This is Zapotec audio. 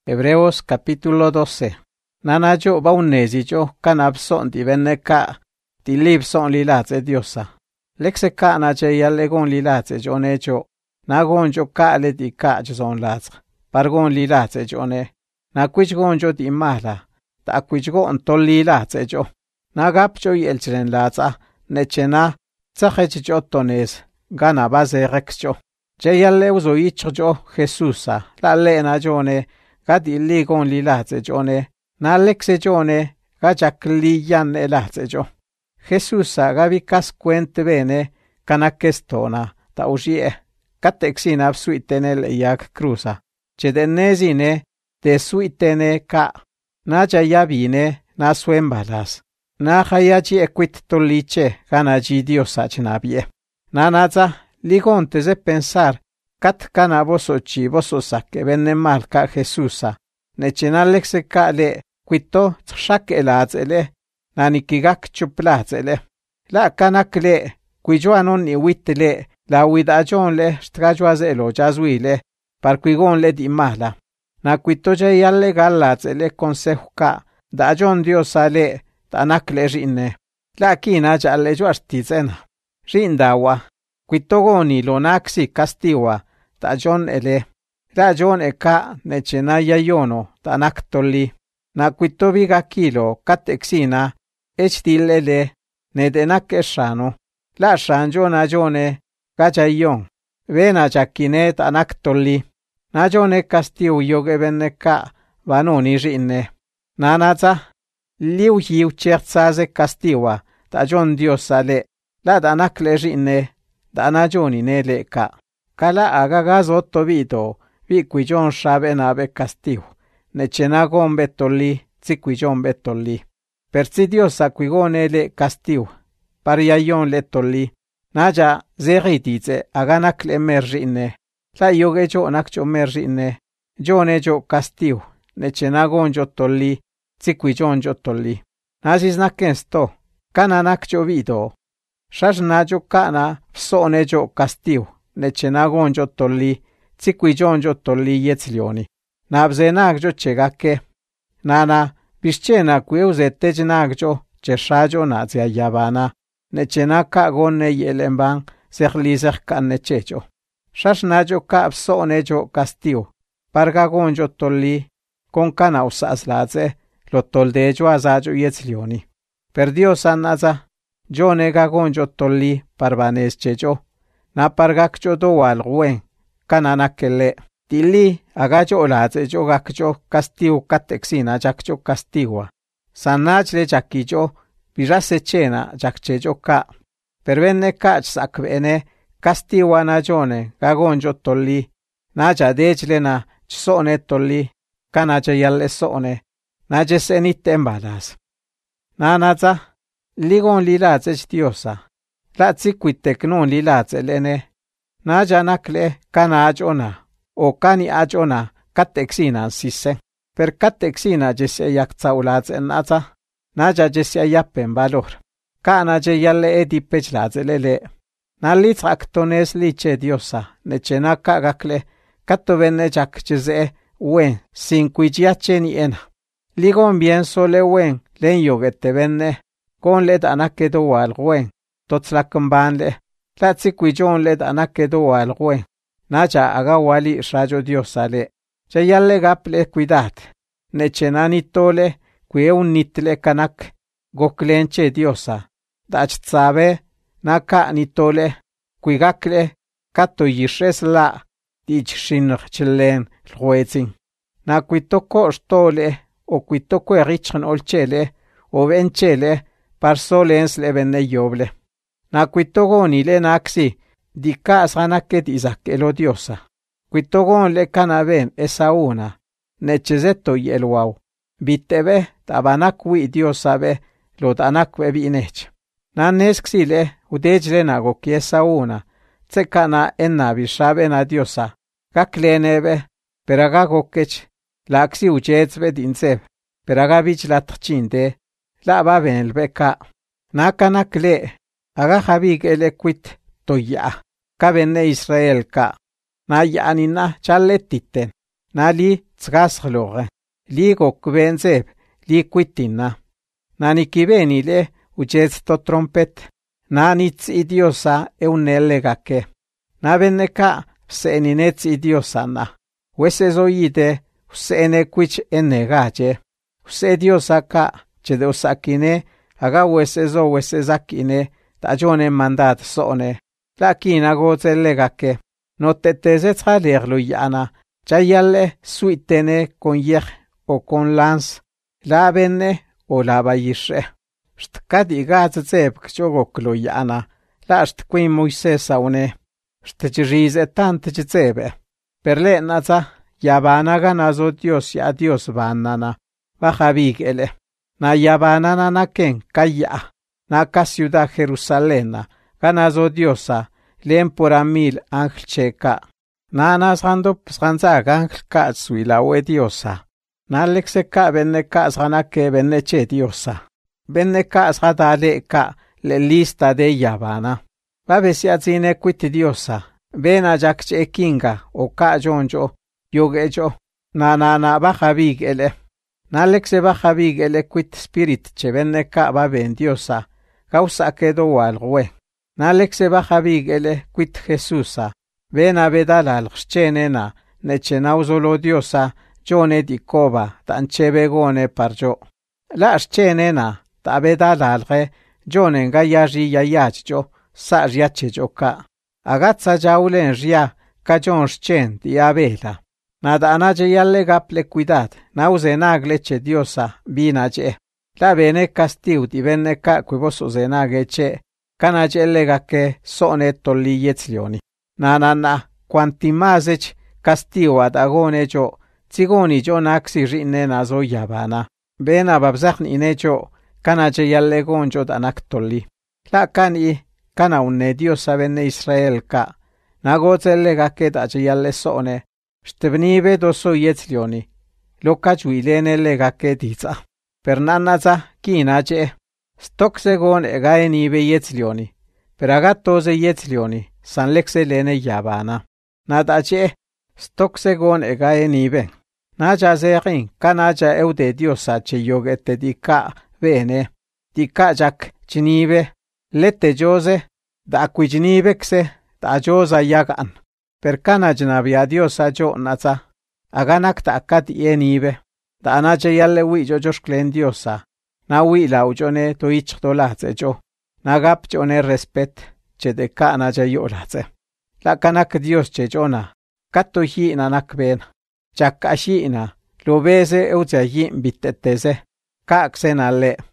Hebreos capítulo 12. Nanajo baunesijo canabson di veneca, di libson lilaze diosa. Lexe na je yalegon lilaze jonejo, nagonjo kale di kajzon laz, pargon lilaze jone, na kwijgonjo di mala, ta kwijgon to lilaze jo, nagapjo yelchren laza, nechena, tsahejo tones, gana baze rexjo. Je yale uzo ichjo Jesusa, la lena jone, gadi ligon lilaze jone, na lexe jone, gajak liyan elaze jo. Jesusa gavikas cuente bene, canakestona, ta usie, catexina suitenel iag cruza, cedenesine, de suitene ka, na jayavine, na suembalas, na hayaji equit tolice, ganaji diosa chenabie. Na naza, ligontes e pensar, cat cana vosochi vososaque venne mal ka Jesusa, nechenalexe ka le, quito tshak elazele, nanikigak chuplazele. La canakle, quijoanon ni wittele, la widajonle, strajuazelo jazuile, parquigonle di mala. Na quitoja yalle gallazele consejuka, dajon diosale, tanakle rinne. La kina jalle juartizena. Rindawa, quitogoni lo naxi castiwa, dajon ele. Rajon eka nechenaya yono, tanaktoli. Na quitoviga kilo, catexina, echdilele, nedenak eshano, la shanjo na jone, gajayon, vena jakinet anaktoli, na jone castiu yogebeneka, vanoni rinne, nanaza, liu hiu chertsaze castiwa, ta jon diosale, la danakle rinne, danajoni nele ka, kala agagazotto vito, vi qui jon shabenabe castiu, necenagon betoli, ziquijon betoli. Perzi diosa quigone le castiu, pariayon le tolli, naja zeritize aganak le merrine, la yogejo nakjo merrine, jone jo castiu, necenagon jo tolli, ziquijon jo tolli. Nazis nakensto, kananakjo vido, shashnajo kana psone jo castiu, necenagon jo tolli, ziquijon jo tolli yetzlioni. Nabzenak jo chegake, nana, Pischena quiusette genagjo, ceshajo nazia yavana, nechenaka gonne yelemban, serliser cannechecho. Shashnajo capsonejo castiu, pargagonjo tolli, con canausas laze, lo toldejo azajo yetzlioni. Per Dios anaza, jo negagonjo tolli, parvaneschejo, na pargakjo doal guen, cananakele. Tili agajo olaze jo gakjo castiu catexina jakjo castigua. Sanajle jakijo birase chena jakchejo ka. Pervenne kach sakvene castigua na jone gagonjo tolli. Naja dejle na chsone tolli. Kanaja yalle sone. Naja senite embalas. Nanaza ligon lilaze diosa. La tsiquitek non lilaze lene. Naja nakle kanajona. O cani ajona catexina sisse. Per catexina jesse yaktsauladze naza, naja jesse yappen valor. Kana je yalle edipechlaze lele. Nalitz actones liche diosa, nechena kagakle, catovene jakcheze wen, sin quijiache ni ena. Ligon bien sole wen, len yogete venne, con led anakedo wal wen, totslakambanle, latsi quijon led anakedo wal wen. Naja agawali rajo diosale, yalle gaple cuidad, nechenani tole, que un nitle kanak, goklenche diosa, dachzabe, naka nitole, cuigakle, kato yishes la, dich shinrchelen ruezin. Na cuitoko stole, o cuitoko erichren olchele, o venchele, parsolens le venne yoble. Na cuitogoni le naxi, di casa naket Isaac elodiosa. Quitogon le canaben esa una. Nechezeto y el wow. Bitebe tabanakwi diosabe lo danakwe binech. Nanexile udejle nago kiesa una. Tsekana enna bishabe na diosa. Kaklenebe peragago kech. Laxi ujezbe dinseb. Peragabich la tchinde. La baben el beka. Nakanakle. Agajabig elequit toya. Kabenne Israel ka. Na yanina chaletiten. Nali tsgasloge, li gokben zeb, li kwitina. Nani kibeni le uchez to trompet, nani tsi Diosa eunellegake. Na benneka psenine tsi Diosana, wese zoide usene kwich enegaje. Use Diosa ka chede usakine, aga wese zo wese zakine, tajone mandat sone, lakina gozellegake. No teteze tsalerlo yana, chayalle suitene con yej o con lans, la benne o la bayishe. Shtkadi gazeb kchogoklo yana, la shtkwi Moisesa une, shtchirize tant chzebe. Perle naza, yabana ganazo Dios ya Dios banana, bajabig ele. Na yabanana na ken kaya, na ka ciudad Jerusalena, ganazo Diosa, len por 1000 ángel cheka. Na sando psganzag ángel ka suilawe Diosa. Na lexe ka benne ka sganake benne che Diosa. Benne ka sgadale ka le lista de yabana. Babesia zine quit Diosa. Bena jakche kinga o ka jonjo yogejo. Na bajabig ele. Na lexe bajabig ele quit spirit che benne ka baben Diosa. Causa quedo algwe. Na lexe bajabig ele quit Jesusa. Bena bedal al chenena neche nauzolo Diosa. Jone di koba tanche begone parjo. La chenena ta bedal alge. Jone nga yaji yayachjo. Sa riachejo ka. Agatsa jaulen ria. Kajon chen di abela. Nada anaje yalle gaple cuidad. Nauze nagleche Diosa binaje. La bene castiu di benne ka quivoso zenage che. Canaje legake sone tolli yetzlioni. Na, quanti masech castiu ad agone jo. Zigoni jo naxi rinne nazo yabana. Bena babzakn inejo. Canaje yalle gonjo danak tolli. La cani. Kana unne Diosa benne Israel ka. Nagozelle gake daje yalle sone. Shtebnibe doso yetzlioni. Loka juilene legake diza. Per nannaza kinaje. Stoksegon egaenibe yetzlioni. Per agattoze yetzlioni. San lexe lene yabana. Nadaje. Stoksegon egaenibe. Naja zerin kanaja eude Diosa che yogete dika bene. Dika jak chinibe. Lette jose. Da acquijinibekse. Da josa yagan. Per kanajnabia Diosa jo naza. Aganak ta akat yenibe. Da anaje yalle wi jo joshklen Diosa. Na wi laujone to ich dolatze jo. Na gap jone respet. Che de ka anaje yolatze. La kanak Dios che jona. Katto hi nanak ben. Chak ashina. Lo beze euja yin biteteze. Ka xenalle.